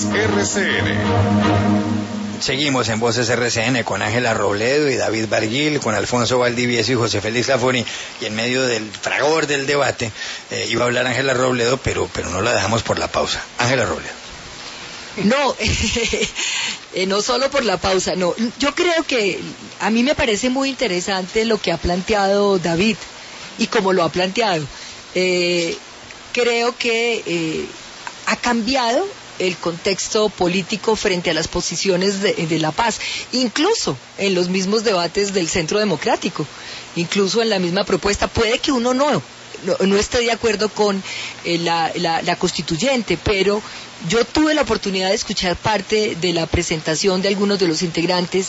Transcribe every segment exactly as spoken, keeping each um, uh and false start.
R C N. Seguimos en Voces R C N con Ángela Robledo y David Barguil, con Alfonso Valdivieso y José Félix Lafoni, y en medio del fragor del debate eh, iba a hablar Ángela Robledo, pero, pero no la dejamos por la pausa. Ángela Robledo. No, eh, no solo por la pausa, no. Yo creo que a mí me parece muy interesante lo que ha planteado David y cómo lo ha planteado. Eh, creo que eh, ha cambiado el contexto político frente a las posiciones de, de la paz, incluso en los mismos debates del Centro Democrático, incluso en la misma propuesta. Puede que uno no, no, no esté de acuerdo con eh, la, la, la constituyente, pero yo tuve la oportunidad de escuchar parte de la presentación de algunos de los integrantes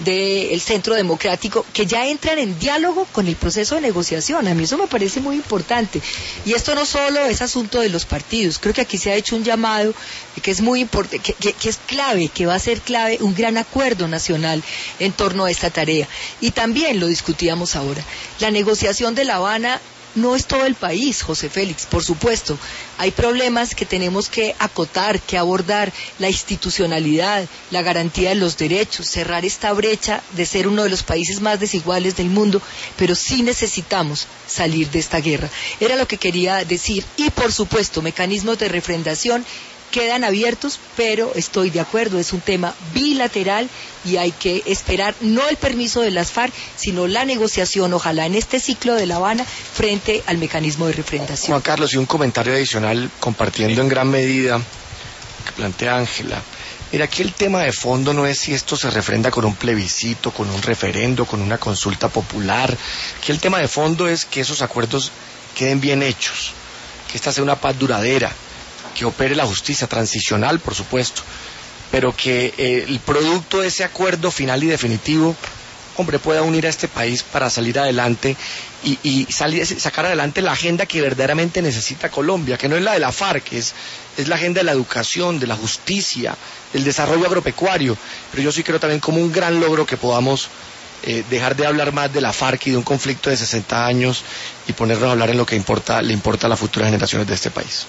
del Centro Democrático que ya entran en diálogo con el proceso de negociación. A mí eso me parece muy importante. Y esto no solo es asunto de los partidos. Creo que aquí se ha hecho un llamado que es muy importante, que, que, que es clave, que va a ser clave un gran acuerdo nacional en torno a esta tarea. Y también lo discutíamos ahora. La negociación de La Habana no es todo el país, José Félix, por supuesto. Hay problemas que tenemos que acotar, que abordar, la institucionalidad, la garantía de los derechos, cerrar esta brecha de ser uno de los países más desiguales del mundo, pero sí necesitamos salir de esta guerra. Era lo que quería decir. Y por supuesto, mecanismos de refrendación quedan abiertos, pero estoy de acuerdo, es un tema bilateral y hay que esperar no el permiso de las FARC, sino la negociación, ojalá en este ciclo de La Habana, frente al mecanismo de refrendación. Juan Carlos, y un comentario adicional, compartiendo en gran medida que plantea Ángela. Mira, aquí el tema de fondo no es si esto se refrenda con un plebiscito, con un referendo, con una consulta popular. Aquí el tema de fondo es que esos acuerdos queden bien hechos, que esta sea una paz duradera, que opere la justicia transicional, por supuesto, pero que eh, el producto de ese acuerdo final y definitivo, hombre, pueda unir a este país para salir adelante y, y salir, sacar adelante la agenda que verdaderamente necesita Colombia, que no es la de la FARC, es, es la agenda de la educación, de la justicia, del desarrollo agropecuario, pero yo sí creo también como un gran logro que podamos eh, dejar de hablar más de la FARC y de un conflicto de sesenta años y ponernos a hablar en lo que importa, le importa a las futuras generaciones de este país.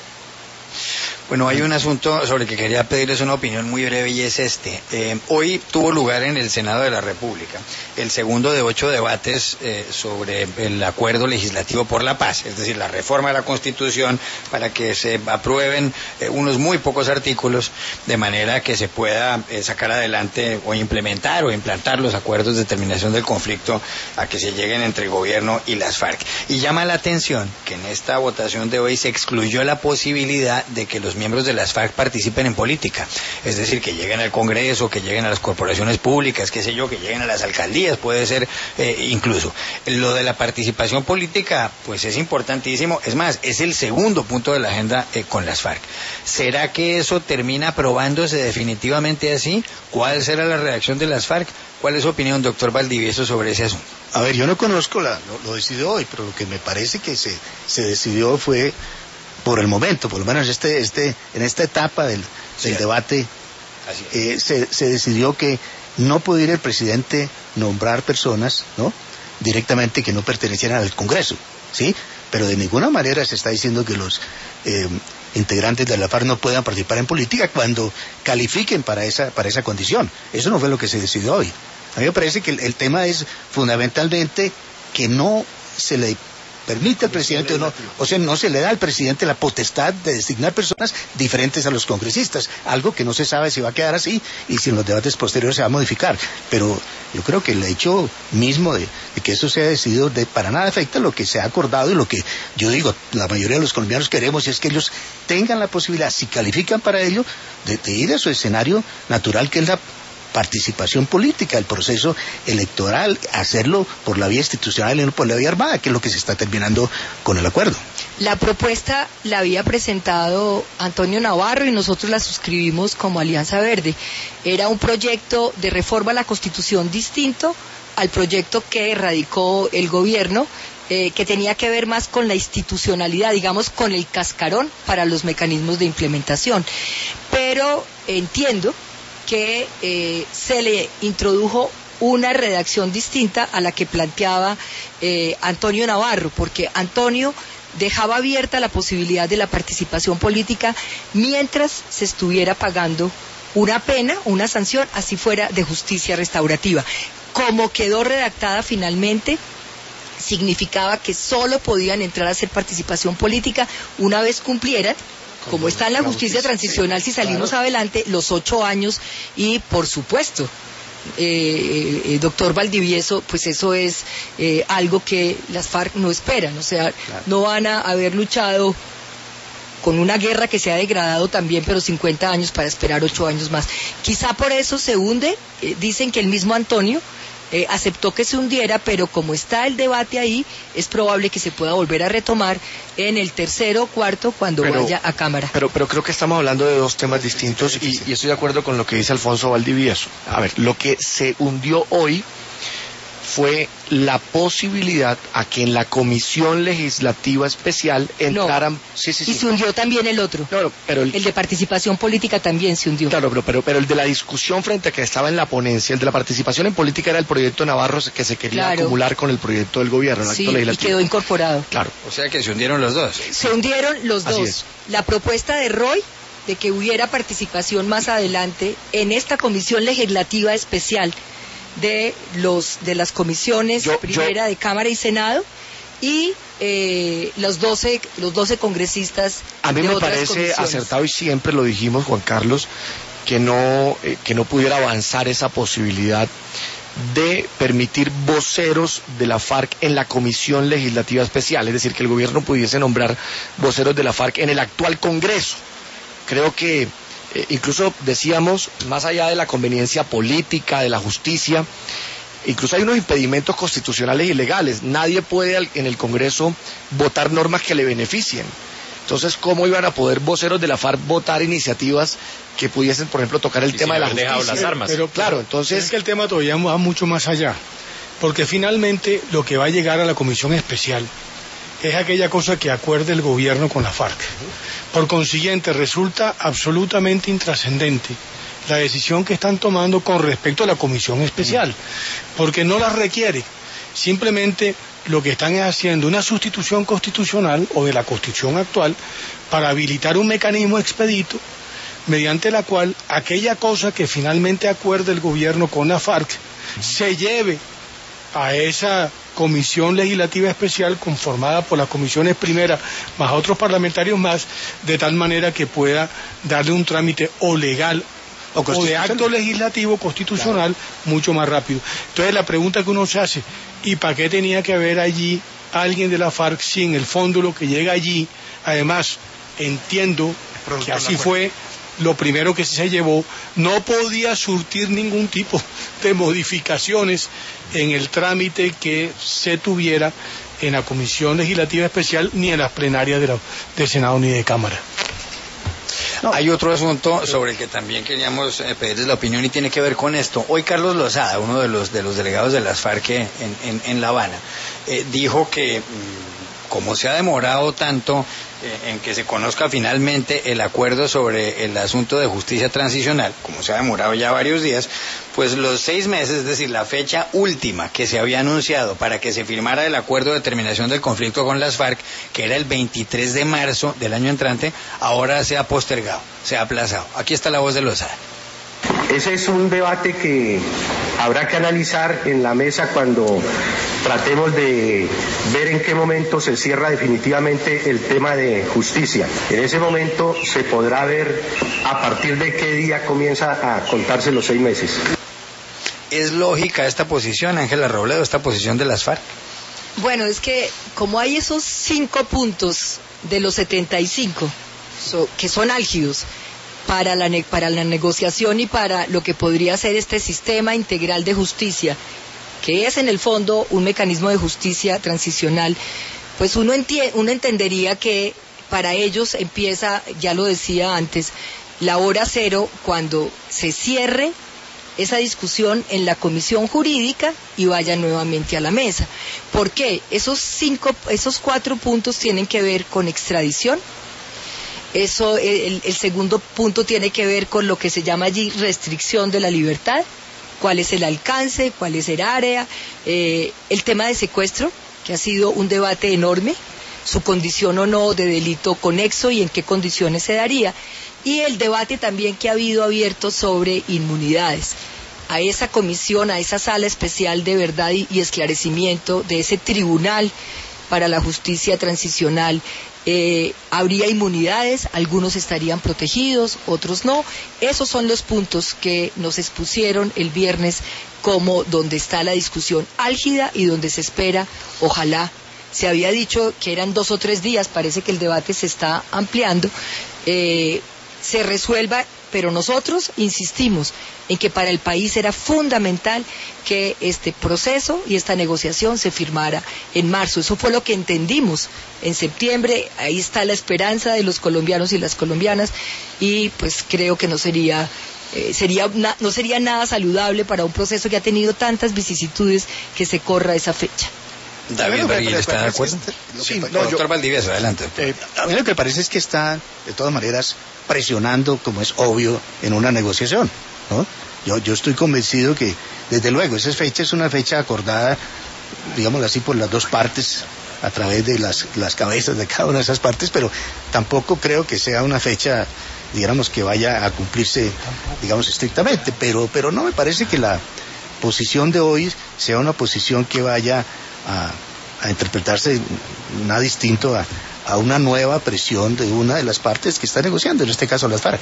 Bueno, hay un asunto sobre el que quería pedirles una opinión muy breve y es este. Eh, hoy tuvo lugar en el Senado de la República el segundo de ocho debates eh, sobre el acuerdo legislativo por la paz, es decir, la reforma de la Constitución para que se aprueben eh, unos muy pocos artículos de manera que se pueda eh, sacar adelante o implementar o implantar los acuerdos de terminación del conflicto a que se lleguen entre el gobierno y las FARC. Y llama la atención que en esta votación de hoy se excluyó la posibilidad de que los miembros de las FARC participen en política, es decir, que lleguen al Congreso, que lleguen a las corporaciones públicas, qué sé yo, que lleguen a las alcaldías, puede ser eh, incluso. Lo de la participación política, pues es importantísimo, es más, es el segundo punto de la agenda eh, con las FARC. ¿Será que eso termina aprobándose definitivamente así? ¿Cuál será la reacción de las FARC? ¿Cuál es su opinión, doctor Valdivieso, sobre ese asunto? A ver, yo no conozco la, lo, lo decidió hoy, pero lo que me parece que se, se decidió fue por el momento, por lo menos este, este, en esta etapa del, del sí, debate, eh, se, se decidió que no pudiera el presidente nombrar personas, ¿no?, directamente que no pertenecieran al Congreso, ¿sí? Pero de ninguna manera se está diciendo que los eh, integrantes de la FARC no puedan participar en política cuando califiquen para esa, para esa condición. Eso no fue lo que se decidió hoy. A mí me parece que el, el tema es fundamentalmente que no se le permite al presidente, o, no, o sea, no se le da al presidente la potestad de designar personas diferentes a los congresistas, algo que no se sabe si va a quedar así y si en los debates posteriores se va a modificar, pero yo creo que el hecho mismo de, de que eso sea decidido de, para nada afecta lo que se ha acordado y lo que yo digo, la mayoría de los colombianos queremos, y es que ellos tengan la posibilidad, si califican para ello, de, de ir a su escenario natural, que es la participación política, el proceso electoral, hacerlo por la vía institucional y no por la vía armada, que es lo que se está terminando con el acuerdo. La propuesta la había presentado Antonio Navarro y nosotros la suscribimos como Alianza Verde. Era un proyecto de reforma a la Constitución distinto al proyecto que radicó el gobierno, eh, que tenía que ver más con la institucionalidad, digamos, con el cascarón para los mecanismos de implementación. Pero entiendo que eh, se le introdujo una redacción distinta a la que planteaba eh, Antonio Navarro, porque Antonio dejaba abierta la posibilidad de la participación política mientras se estuviera pagando una pena, una sanción, así fuera de justicia restaurativa. Como quedó redactada finalmente, significaba que solo podían entrar a hacer participación política una vez cumplieran, como está en la justicia transicional, si salimos adelante, los ocho años y, por supuesto, eh, eh, doctor Valdivieso, pues eso es eh, algo que las FARC no esperan, o sea, claro. no van a haber luchado con una guerra que se ha degradado también, pero cincuenta años para esperar ocho años más. Quizá por eso se hunde, eh, dicen que el mismo Antonio Eh, aceptó que se hundiera, pero como está el debate ahí, es probable que se pueda volver a retomar en el tercero o cuarto cuando pero, vaya a Cámara. Pero, pero creo que estamos hablando de dos temas distintos y, y estoy de acuerdo con lo que dice Alfonso Valdivieso. A ver, lo que se hundió hoy fue la posibilidad a que en la Comisión Legislativa Especial entraran... No. Sí, sí, sí. Y se hundió también el otro. Claro, pero el... el de participación política también se hundió. Claro, pero, pero, pero el de la discusión frente a que estaba en la ponencia, el de la participación en política era el proyecto Navarro que se quería claro. acumular con el proyecto del gobierno, el sí, acto legislativo. Y quedó incorporado. Claro. O sea que se hundieron los dos. Se hundieron los Así dos. Es. La propuesta de Roy de que hubiera participación más adelante en esta Comisión Legislativa Especial de los de las comisiones yo, primera yo, de Cámara y Senado y eh, los doce los doce congresistas a mí de me otras parece comisiones. Acertado, y siempre lo dijimos, Juan Carlos, que no eh, que no pudiera avanzar esa posibilidad de permitir voceros de la FARC en la Comisión Legislativa Especial, es decir, que el gobierno pudiese nombrar voceros de la FARC en el actual Congreso. Creo que Eh, incluso decíamos, más allá de la conveniencia política, de la justicia, incluso hay unos impedimentos constitucionales y legales. Nadie puede al, en el Congreso votar normas que le beneficien. Entonces, ¿cómo iban a poder voceros de la FARC votar iniciativas que pudiesen, por ejemplo, tocar el y tema si de la justicia? justicia? Las armas. Pero, pero claro, entonces... Es que el tema todavía va mucho más allá, porque finalmente lo que va a llegar a la Comisión Especial es aquella cosa que acuerde el gobierno con la FARC. Por consiguiente, resulta absolutamente intrascendente la decisión que están tomando con respecto a la Comisión Especial, porque no la requiere. Simplemente lo que están es haciendo una sustitución constitucional o de la Constitución actual para habilitar un mecanismo expedito mediante la cual aquella cosa que finalmente acuerde el gobierno con la FARC se lleve a esa Comisión Legislativa Especial conformada por las comisiones primeras más otros parlamentarios más, de tal manera que pueda darle un trámite o legal o, o de acto legislativo constitucional claro. mucho más rápido. Entonces la pregunta que uno se hace, ¿y para qué tenía que haber allí alguien de la FARC si en el fondo lo que llega allí, además entiendo que así fue, lo primero que se llevó, no podía surtir ningún tipo de modificaciones en el trámite que se tuviera en la Comisión Legislativa Especial ni en las plenarias de, la, de Senado ni de Cámara? No. Hay otro asunto sobre el que también queríamos eh, pedirles la opinión y tiene que ver con esto. Hoy Carlos Lozada, uno de los de los delegados de las FARC en, en, en La Habana, eh, dijo que mmm, como se ha demorado tanto eh, en que se conozca finalmente el acuerdo sobre el asunto de justicia transicional, como se ha demorado ya varios días, pues los seis meses, es decir, la fecha última que se había anunciado para que se firmara el acuerdo de terminación del conflicto con las FARC, que era el veintitrés de marzo del año entrante, ahora se ha postergado, se ha aplazado. Aquí está la voz de Lozada. Ese es un debate que habrá que analizar en la mesa cuando tratemos de ver en qué momento se cierra definitivamente el tema de justicia. En ese momento se podrá ver a partir de qué día comienza a contarse los seis meses. ¿Es lógica esta posición, Ángela Robledo, esta posición de las FARC? Bueno, es que como hay esos cinco puntos de los setenta y cinco so, que son álgidos para la, para la negociación y para lo que podría ser este sistema integral de justicia, que es en el fondo un mecanismo de justicia transicional, pues uno, enti- uno entendería que para ellos empieza, ya lo decía antes, la hora cero cuando se cierre esa discusión en la comisión jurídica y vaya nuevamente a la mesa. ¿Por qué? Esos cinco, esos cuatro puntos tienen que ver con extradición. Eso, el, el segundo punto tiene que ver con lo que se llama allí restricción de la libertad, cuál es el alcance, cuál es el área, eh, el tema de secuestro, que ha sido un debate enorme, su condición o no de delito conexo y en qué condiciones se daría. Y el debate también que ha habido abierto sobre inmunidades. A esa comisión, a esa sala especial de verdad y, y esclarecimiento de ese tribunal para la justicia transicional, eh, habría inmunidades, algunos estarían protegidos, otros no. Esos son los puntos que nos expusieron el viernes como donde está la discusión álgida y donde se espera, ojalá, se había dicho que eran dos o tres días, parece que el debate se está ampliando, eh, se resuelva, pero nosotros insistimos en que para el país era fundamental que este proceso y esta negociación se firmara en marzo. Eso fue lo que entendimos en septiembre. Ahí está la esperanza de los colombianos y las colombianas, y pues creo que no sería eh, sería na, no sería nada saludable para un proceso que ha tenido tantas vicisitudes que se corra esa fecha. David Berguil, ¿está de acuerdo? Sí, no, doctor yo, Valdivieso, adelante. Eh, a mí lo que parece es que está, de todas maneras, presionando, como es obvio, en una negociación, ¿no? Yo, yo estoy convencido que, desde luego, esa fecha es una fecha acordada, digámoslo así, por las dos partes, a través de las, las cabezas de cada una de esas partes, pero tampoco creo que sea una fecha, digamos, que vaya a cumplirse, digamos, estrictamente, pero, pero no me parece que la posición de hoy sea una posición que vaya a, a interpretarse nada distinto a, a una nueva presión de una de las partes que está negociando, en este caso las FARC.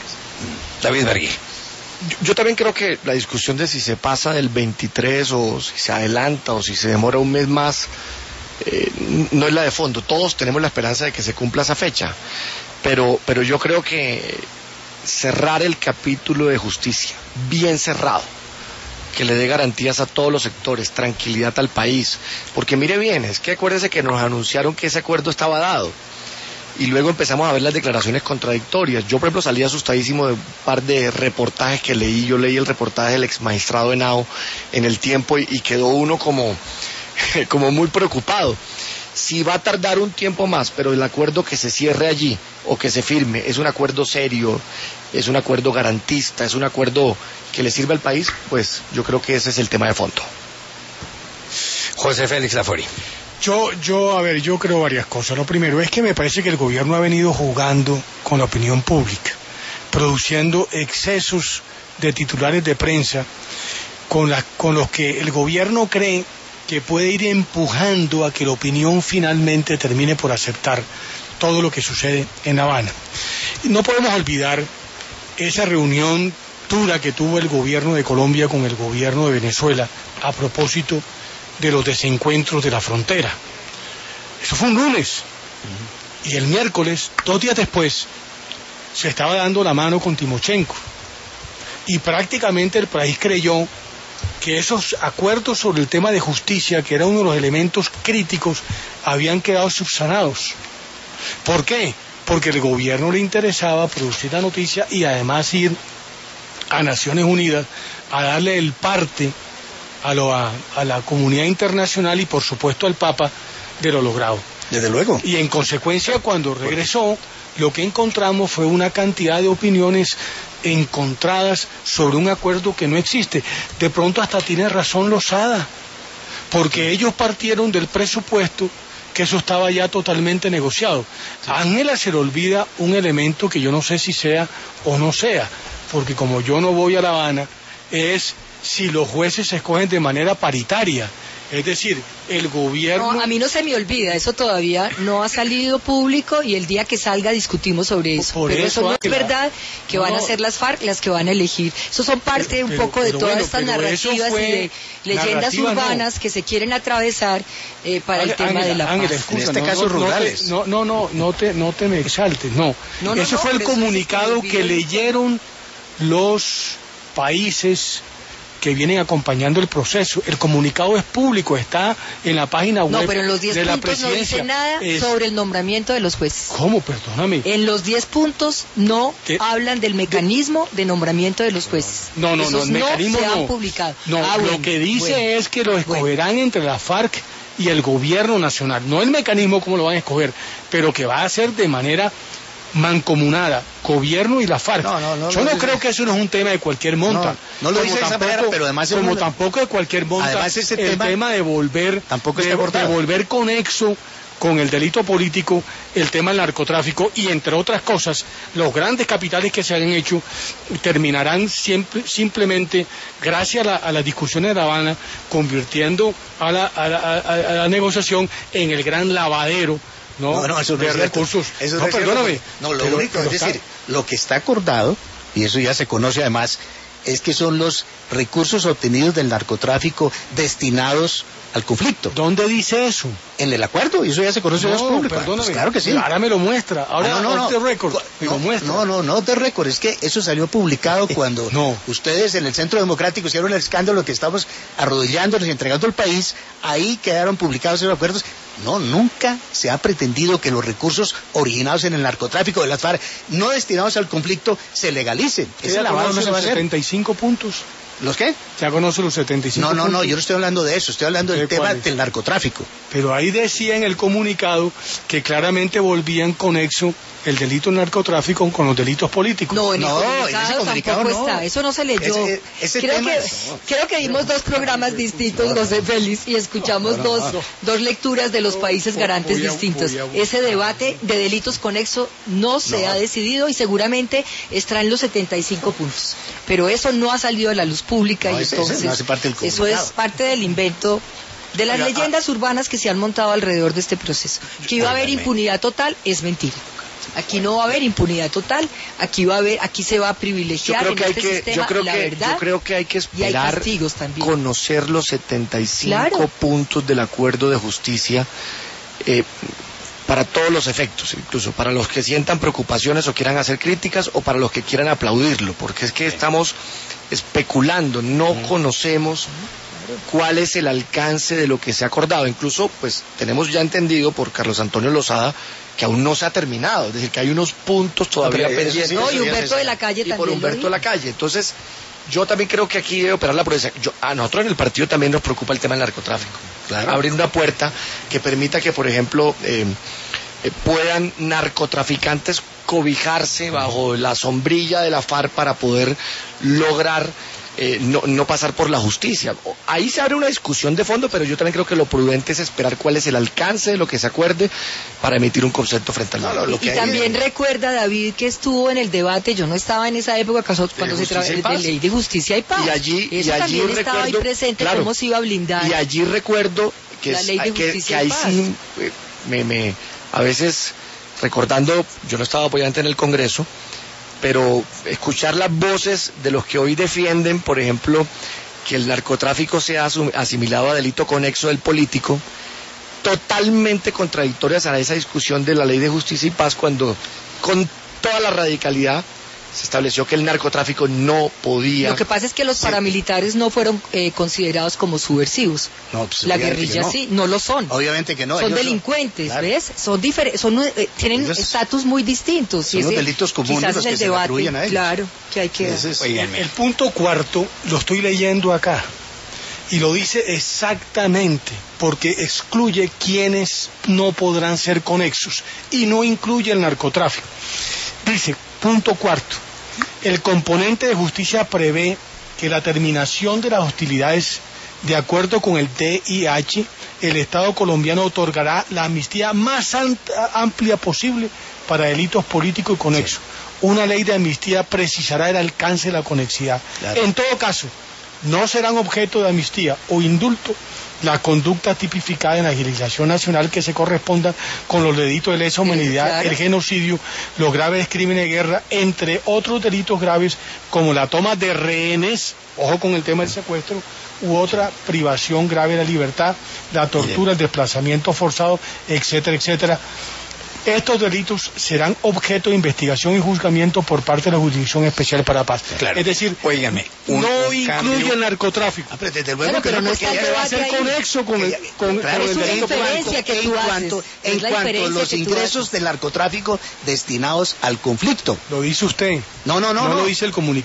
David Berguil. Yo, yo también creo que la discusión de si se pasa del veintitrés o si se adelanta o si se demora un mes más eh, no es la de fondo. Todos tenemos la esperanza de que se cumpla esa fecha, pero, pero yo creo que cerrar el capítulo de justicia bien cerrado, que le dé garantías a todos los sectores, tranquilidad al país, porque mire bien, es que acuérdese que nos anunciaron que ese acuerdo estaba dado, y luego empezamos a ver las declaraciones contradictorias. Yo, por ejemplo, salí asustadísimo de un par de reportajes que leí. Yo leí el reportaje del ex magistrado Henao en El Tiempo y, y quedó uno como, como muy preocupado. Si va a tardar un tiempo más, pero el acuerdo que se cierre allí o que se firme es un acuerdo serio, es un acuerdo garantista, es un acuerdo que le sirve al país, pues yo creo que ese es el tema de fondo. José Félix Lafori. Yo, yo, a ver, yo creo varias cosas. Lo primero es que me parece que el gobierno ha venido jugando con la opinión pública, produciendo excesos de titulares de prensa con, la, con los que el gobierno cree que puede ir empujando a que la opinión finalmente termine por aceptar todo lo que sucede en La Habana. No podemos olvidar esa reunión dura que tuvo el gobierno de Colombia con el gobierno de Venezuela a propósito de los desencuentros de la frontera. Eso fue un lunes. Y el miércoles, dos días después, se estaba dando la mano con Timochenko. Y prácticamente el país creyó que esos acuerdos sobre el tema de justicia, que era uno de los elementos críticos, habían quedado subsanados. ¿Por qué? Porque el gobierno le interesaba producir la noticia y además ir a Naciones Unidas a darle el parte a, lo, a, a la comunidad internacional y por supuesto al Papa de lo logrado. Desde luego. Y en consecuencia, cuando regresó, lo que encontramos fue una cantidad de opiniones encontradas sobre un acuerdo que no existe. De pronto hasta tiene razón Lozada, porque ellos partieron del presupuesto que eso estaba ya totalmente negociado. A Ángela se le olvida un elemento que yo no sé si sea o no sea, porque como yo no voy a La Habana, es si los jueces se escogen de manera paritaria. Es decir, el gobierno... No, a mí no se me olvida, eso todavía no ha salido público y el día que salga discutimos sobre eso. Por pero eso, eso no Ángela, es verdad que no, van a ser las FARC las que van a elegir. Eso son parte pero, un pero, poco de pero todas bueno, estas pero narrativas y de leyendas urbanas no. que se quieren atravesar eh, para Ángela, el tema Ángela, de la Ángela, paz. Escucha, en este no, caso no, rurales. No, no, no, no te, no te me exaltes, no. no, no Ese no, fue el comunicado sí que leyeron los países que vienen acompañando el proceso. El comunicado es público, está en la página web no, pero en los diez de la puntos no presidencia. dice nada es... sobre el nombramiento de los jueces. ¿Cómo? Perdóname. En los diez puntos no ¿Qué? hablan del mecanismo de nombramiento de los jueces. No, no, Esos no, el mecanismo no se no. han publicado. No, ah, lo bueno, que dice bueno, es que lo escogerán bueno. entre la FARC y el gobierno nacional. No el mecanismo como lo van a escoger, pero que va a ser de manera mancomunada, gobierno y la FARC. No, no, no, Yo no no, creo no. que eso no es un tema de cualquier monta. No, no lo Como dice de esa tampoco- manera, pero además es como una- tampoco de cualquier monta Además ese el tema tema de volver tampoco de, está acordado. de volver conexo con el delito político el tema del narcotráfico y, entre otras cosas, los grandes capitales que se han hecho terminarán siempre, simplemente, gracias a, la, a las discusiones de La Habana, convirtiendo a la, a, la, a, a la negociación en el gran lavadero, ¿no? No, no, eso no de es cierto. recursos. Eso no, no es perdóname. cierto. No, lo pero, único, pero es decir, está... lo que está acordado, y eso ya se conoce además, es que son los recursos obtenidos del narcotráfico destinados al conflicto. ¿Dónde dice eso? En el acuerdo, y eso ya se conoce, no, es público. Perdóname. Pues claro que sí. Ahora me lo muestra. Ahora ah, no, no, no, no. record, me no, lo muestra. No, no, no de récord, es que eso salió publicado cuando no. ustedes en el Centro Democrático hicieron el escándalo que estamos arrodillándonos y entregando el país, ahí quedaron publicados esos acuerdos. No, nunca se ha pretendido que los recursos originados en el narcotráfico de las FARC, no destinados al conflicto, se legalicen. Ese lavado no se va a hacer. setenta y cinco puntos. ¿Los qué? Ya conoce los setenta y cinco No, no, puntos. no, yo no estoy hablando de eso, estoy hablando del tema ¿Cuáles? del narcotráfico. Pero ahí decía en el comunicado que claramente volvían conexo el delito del narcotráfico con los delitos políticos. No, en el No, comunicado, en ese comunicado tampoco no. está, eso no se leyó. Ese- ese creo, tema que, es- creo que vimos dos programas distintos, José Félix, y escuchamos dos, dos lecturas de los países Voy a- garantes voy a- distintos. voy a- Ese debate de delitos conexo no se No. ha decidido y seguramente estará en los setenta y cinco puntos. Pero eso no ha salido a la luz pública No, y ese- entonces ese no hace parte del eso comunicado. es parte del invento de las Oiga, leyendas urbanas que se han montado alrededor de este proceso. Que iba a haber Óigame. impunidad total es mentira. Aquí no va a haber impunidad total, aquí va a haber, aquí se va a Yo privilegiar creo en que hay este que, sistema yo creo la que, verdad. yo creo que hay que y hay esperar castigos también. conocer los setenta y cinco Claro. puntos del acuerdo de justicia eh, para todos los efectos, incluso para los que sientan preocupaciones o quieran hacer críticas o para los que quieran aplaudirlo, porque es que estamos especulando, no conocemos cuál es el alcance de lo que se ha acordado. Incluso, pues, tenemos ya entendido por Carlos Antonio Lozada que aún no se ha terminado, es decir, que hay unos puntos todavía pero eso sí, pendientes. No, y eso ya Humberto se- de la Calle y por también. lo Humberto dijo. de la Calle. Entonces, yo también creo que aquí debe operar la prudencia. Yo, a nosotros en el partido también nos preocupa el tema del narcotráfico. Claro. Abrir una puerta que permita que, por ejemplo, eh, eh, puedan narcotraficantes cobijarse bajo la sombrilla de la FARC para poder lograr eh, no, no pasar por la justicia. Ahí se abre una discusión de fondo, pero yo también creo que lo prudente es esperar cuál es el alcance de lo que se acuerde para emitir un concepto frente al No, narco. lo Y que hay también es- recuerda, David, que estuvo en el debate, yo no estaba en esa época caso- cuando se Justicia y trabajaba Paz. de ley de justicia y paz. Y allí, Eso y allí también estaba ahí recuerdo, presente, claro, cómo se iba a blindar. Y allí recuerdo que, La es- ley de que- justicia que y ahí paz. sí eh, me, me- a veces recordando, yo no estaba apoyante en el Congreso, pero escuchar las voces de los que hoy defienden, por ejemplo, que el narcotráfico sea asum- asimilado a delito conexo del político, totalmente contradictorias a esa discusión de la ley de justicia y paz, cuando con toda la radicalidad se estableció que el narcotráfico no podía. Lo que pasa es que los Sí. paramilitares no fueron eh, considerados como subversivos. No, pues, La obviamente que guerrilla no. sí, no lo son. Obviamente que no. son ellos delincuentes, claro. ¿ves? Son diferentes, son eh, tienen Ellos- estatus muy distintos. son y los ese delitos comunes quizás los es que el se le debate, atribuyen a ellos. claro, que hay que Ese es- Óiganme. El punto cuarto lo estoy leyendo acá y lo dice exactamente porque excluye quienes no podrán ser conexos y no incluye el narcotráfico. Dice, punto cuarto, el componente de justicia prevé que la terminación de las hostilidades, de acuerdo con el D I H, el Estado colombiano otorgará la amnistía más am- amplia posible para delitos políticos y conexos. Una ley de amnistía precisará el alcance de la conexidad. Claro. En todo caso, no serán objeto de amnistía o indulto la conducta tipificada en la legislación nacional que se corresponda con los delitos de lesa humanidad, claro. el genocidio, los graves crímenes de guerra, entre otros delitos graves como la toma de rehenes, ojo con el tema del secuestro, u otra privación grave de la libertad, la tortura, el desplazamiento forzado, etcétera, etcétera. Estos delitos serán objeto de investigación y juzgamiento por parte de la Jurisdicción Especial para Paz. Claro. Es decir, Óigame, un- no un incluye cambio- el narcotráfico. Ah, pero desde luego Bueno, que pero no porque está el ya- va a ser debate ahí. conexo con el, con, Claro, con es el una delito diferencia que en tú cuanto, haces. en Es la cuanto a diferencia los que tú ingresos haces. del narcotráfico destinados al conflicto. Lo dice usted. No, no, no, No no. lo dice el comunicado.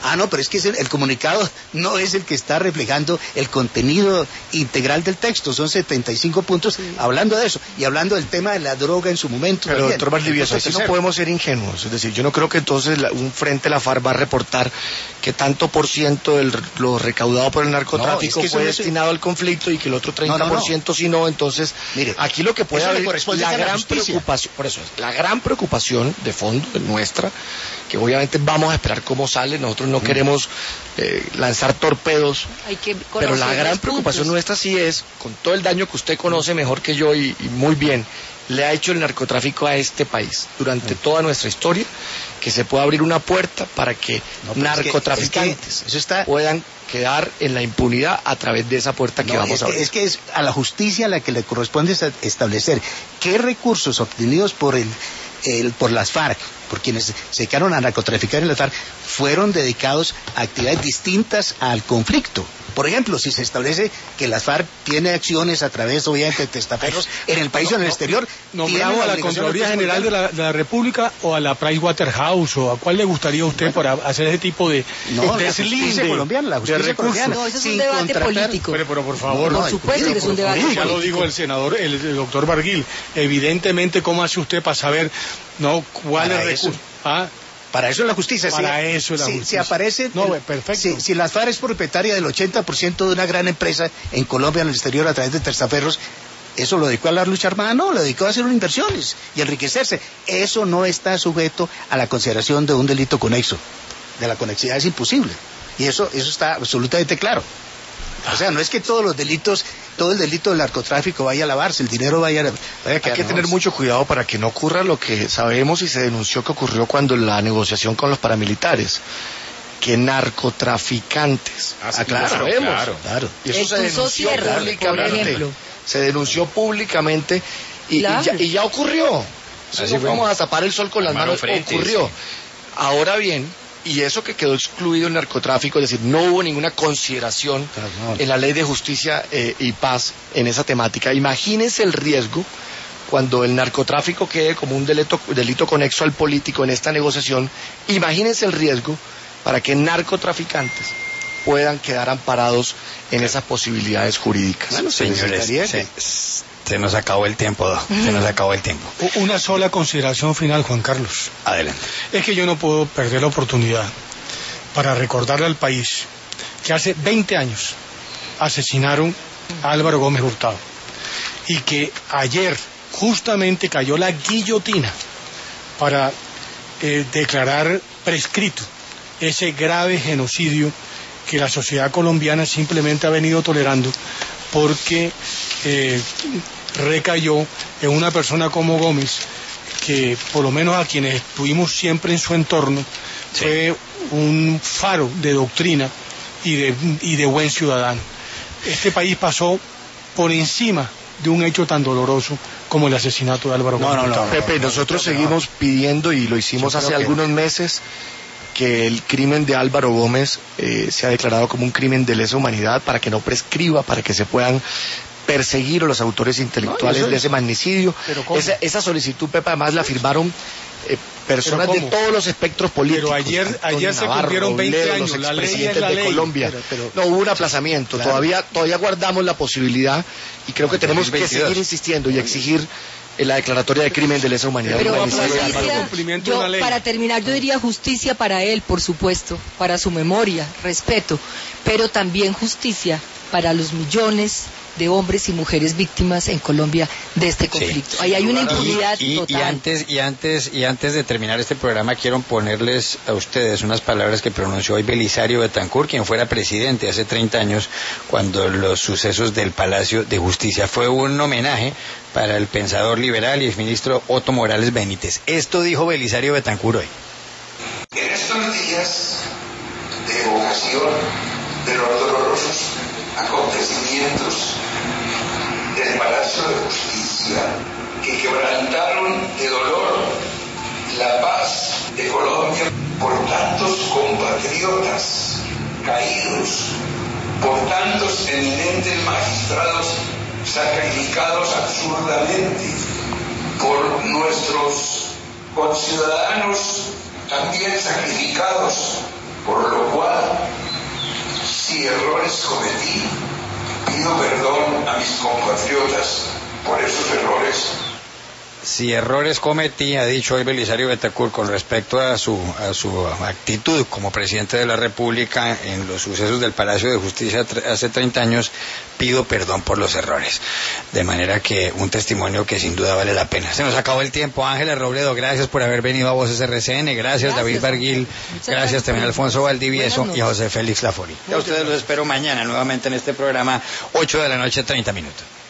Ah, no, pero es que es el, el comunicado no es el que está reflejando el contenido integral del texto, son setenta y cinco puntos sí. hablando de eso, y hablando del tema de la droga en su momento. Pero también. doctor Valdivieso, aquí no podemos ser ingenuos, es decir, yo no creo que entonces la, un frente a la FARC va a reportar que tanto por ciento de lo recaudado por el narcotráfico no, es que fue destinado es... al conflicto y que el otro treinta por ciento no, no, no. si no, entonces Mire, aquí lo que puede haber la gran la preocupación, por eso es, la gran preocupación de fondo nuestra, que obviamente vamos a esperar cómo sale, nosotros no mm. queremos eh, lanzar torpedos, Hay que pero la gran preocupación puntos. nuestra sí es, con todo el daño que usted conoce mejor que yo y, y muy bien, le ha hecho el narcotráfico a este país durante toda nuestra historia, que se pueda abrir una puerta para que no, narcotraficantes es que, es que eso está... puedan quedar en la impunidad a través de esa puerta que no, vamos es a abrir. Que, es que es a la justicia a la que le corresponde establecer qué recursos obtenidos por el, el por las FARC, por quienes se dedicaron a narcotraficar en las FARC, fueron dedicados a actividades distintas al conflicto. Por ejemplo, si se establece que las FARC tiene acciones a través, obviamente, de testaferros en el país no, o en el exterior... ¿Nombramos a la Contraloría General de la, de la República o a la Pricewaterhouse? ¿O a cuál le gustaría a usted bueno, para hacer ese tipo de no, deslinde colombiana, la justicia de colombiana? No, eso es un debate político. Pero, pero por favor... No, no, por supuesto que es un debate político. Ya lo dijo el senador, el, el doctor Barguil. Evidentemente, ¿cómo hace usted para saber no cuál es el recurso? ¿Ah? Para eso es la justicia. Para si, eso es la si, justicia. Si aparece, no, perfecto. Si, si la FARC es propietaria del ochenta por ciento de una gran empresa en Colombia, en el exterior, a través de testaferros, ¿eso lo dedicó a la lucha armada? No, lo dedicó a hacer inversiones y enriquecerse. Eso no está sujeto a la consideración de un delito conexo. De la conexidad es imposible. Y eso, eso está absolutamente claro. O sea, no es que todos los delitos, todo el delito del narcotráfico vaya a lavarse, el dinero vaya a, vaya a quedar. Hay que tener mucho cuidado para que no ocurra lo que sabemos y se denunció que ocurrió cuando la negociación con los paramilitares, que narcotraficantes, ah, sí, claro, sabemos, claro, claro. Y eso el se denunció Sierra, públicamente. Se denunció públicamente y, claro. y, ya, y ya ocurrió. Así no vamos a tapar el sol con las manos, frente, ocurrió. Sí. Ahora bien, y eso que quedó excluido el narcotráfico, es decir, no hubo ninguna consideración en la ley de justicia eh, y paz en esa temática. Imagínense el riesgo cuando el narcotráfico quede como un delito, delito conexo al político en esta negociación. Imagínense el riesgo para que narcotraficantes puedan quedar amparados en esas posibilidades jurídicas. Bueno, señores, se, se nos acabó el tiempo, ¿no? se nos acabó el tiempo. Una sola consideración final, Juan Carlos. Adelante. Es que yo no puedo perder la oportunidad para recordarle al país que hace veinte años asesinaron a Álvaro Gómez Hurtado y que ayer justamente cayó la guillotina para eh, declarar prescrito ese grave genocidio que la sociedad colombiana simplemente ha venido tolerando porque eh, recayó en una persona como Gómez, que por lo menos a quienes estuvimos siempre en su entorno, sí. fue un faro de doctrina y de, y de buen ciudadano. Este país pasó por encima de un hecho tan doloroso como el asesinato de Álvaro Gómez. No, no, no, Pepe, nosotros no, no, seguimos no. pidiendo, y lo hicimos hace algunos que... meses, que el crimen de Álvaro Gómez eh, sea declarado como un crimen de lesa humanidad para que no prescriba, para que se puedan perseguir a los autores intelectuales no, de ese magnicidio. Esa, esa solicitud, Pepe, además la firmaron eh, personas de todos los espectros políticos. Pero ayer, ayer se cumplieron veinte años, la ley es la de ley. Colombia. Pero, pero, no hubo un aplazamiento, claro. todavía, todavía guardamos la posibilidad y creo que tenemos que seguir insistiendo y exigir en la declaratoria de crimen de lesa humanidad. Pero justicia, yo, para terminar, yo diría justicia para él, por supuesto, para su memoria, respeto, pero también justicia para los millones de hombres y mujeres víctimas en Colombia de este conflicto. Sí. Ahí hay una impunidad y, y, total. Y antes, y, antes, y antes de terminar este programa, quiero ponerles a ustedes unas palabras que pronunció hoy Belisario Betancur, quien fuera presidente hace treinta años, cuando los sucesos del Palacio de Justicia. Fue un homenaje para el pensador liberal y exministro Otto Morales Benítez. Esto dijo Belisario Betancur hoy. En estos días de evocación de los dolorosos acontecimientos del Palacio de Justicia que quebrantaron de dolor la paz de Colombia por tantos compatriotas caídos, por tantos eminentes magistrados sacrificados absurdamente, por nuestros conciudadanos también sacrificados, por lo cual Si errores cometí, pido perdón a mis compatriotas por esos errores. Si errores cometí, ha dicho hoy Belisario Betancur con respecto a su, a su actitud como presidente de la República en los sucesos del Palacio de Justicia hace treinta años, pido perdón por los errores. De manera que un testimonio que sin duda vale la pena. Se nos acabó el tiempo. Ángeles Robledo, gracias por haber venido a Voces R C N. Gracias, gracias David Barguil. Gracias, gracias también a Alfonso Valdivieso y a José Félix Lafori. A ustedes los espero mañana nuevamente en este programa, ocho de la noche, treinta minutos.